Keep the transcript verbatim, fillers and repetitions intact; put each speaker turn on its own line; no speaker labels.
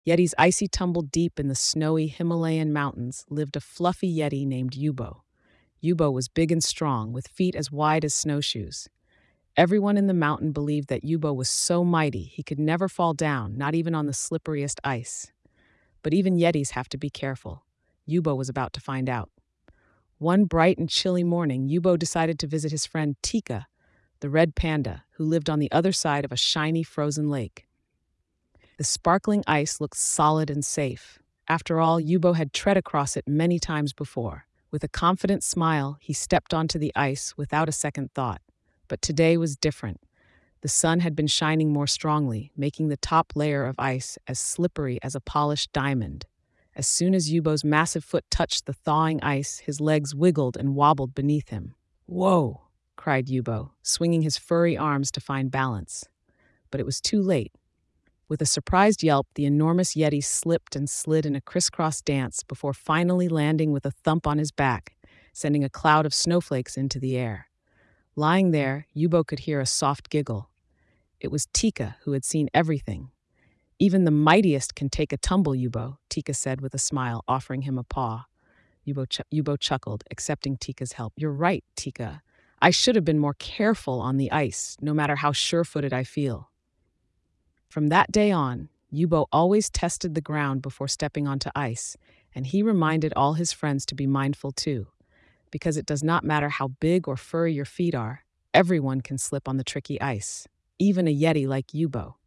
Yeti's icy tumble deep in the snowy Himalayan mountains lived a fluffy Yeti named Yubo. Yubo was big and strong, with feet as wide as snowshoes. Everyone in the mountain believed that Yubo was so mighty he could never fall down, not even on the slipperiest ice. But even Yetis have to be careful. Yubo was about to find out. One bright and chilly morning, Yubo decided to visit his friend Tika, the red panda, who lived on the other side of a shiny frozen lake. The sparkling ice looked solid and safe. After all, Yubo had tread across it many times before. With a confident smile, he stepped onto the ice without a second thought. But today was different. The sun had been shining more strongly, making the top layer of ice as slippery as a polished diamond. As soon as Yubo's massive foot touched the thawing ice, his legs wiggled and wobbled beneath him. "Whoa!" cried Yubo, swinging his furry arms to find balance. But it was too late. With a surprised yelp, the enormous Yeti slipped and slid in a crisscross dance before finally landing with a thump on his back, sending a cloud of snowflakes into the air. Lying there, Yubo could hear a soft giggle. It was Tika, who had seen everything. "Even the mightiest can take a tumble, Yubo," Tika said with a smile, offering him a paw. Yubo, ch- Yubo chuckled, accepting Tika's help. "You're right, Tika. I should have been more careful on the ice, no matter how sure-footed I feel." From that day on, Yubo always tested the ground before stepping onto ice, and he reminded all his friends to be mindful too. Because it does not matter how big or furry your feet are, everyone can slip on the tricky ice, even a Yeti like Yubo.